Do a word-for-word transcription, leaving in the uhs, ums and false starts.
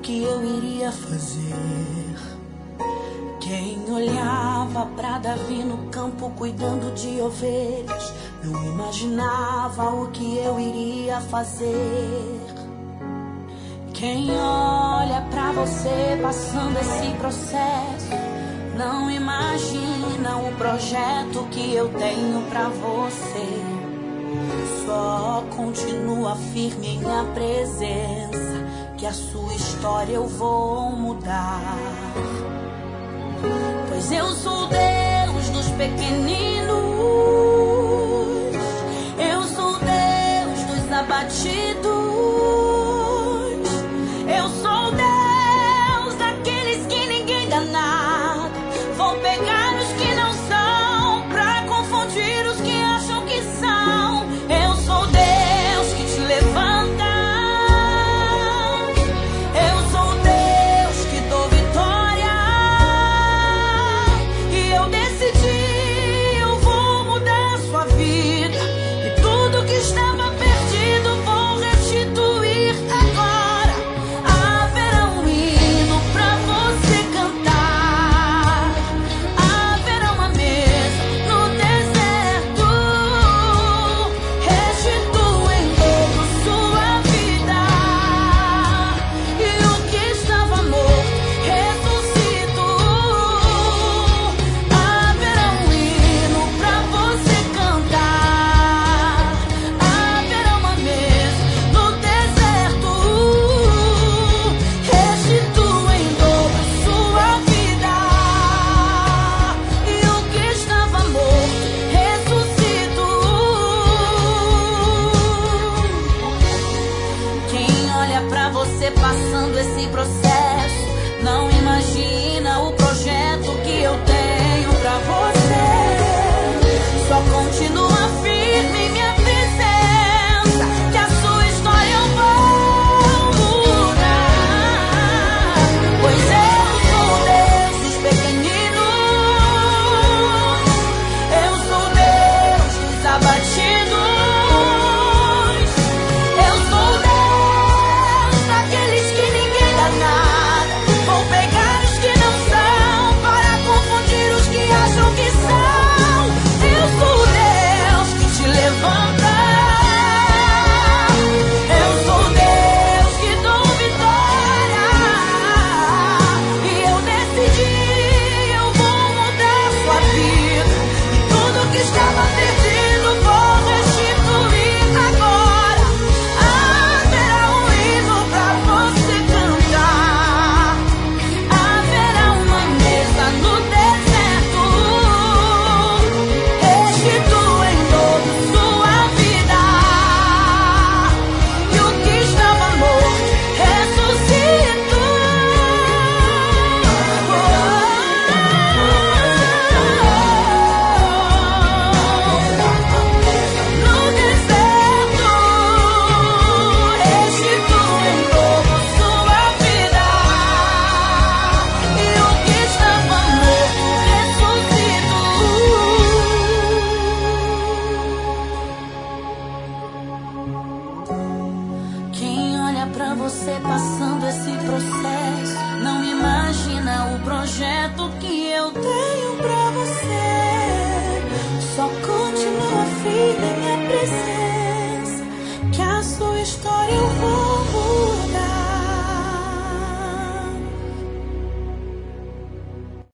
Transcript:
que eu iria fazer. Quem olhava pra Davi no campo cuidando de ovelhas não imaginava o que eu iria fazer. Quem olha pra você passando esse processo não imagina o projeto que eu tenho pra você. Só continua firme em minha presença, que a sua história eu vou mudar. Pois eu sou Deus dos pequeninos, eu sou Deus dos abatidos, eu sou Deus daqueles que ninguém dá nada. Vou pegar os que não são pra confundir os que acham que são. Eu sou Deus que te levanta, eu sou Deus que dou vitória. E eu decidi, eu vou mudar sua vida, e tudo que estava perdido vou restituir agora. Haverá um hino pra você cantar, haverá uma mesa no deserto. Restituo em dobro sua vida, e o que estava morto ressuscito. Haverá um hino pra você cantar, haverá uma mesa no deserto. Restituo em dobro sua vida, e o que estava morto ressuscito. Quem olha pra você passando esse processo não imagina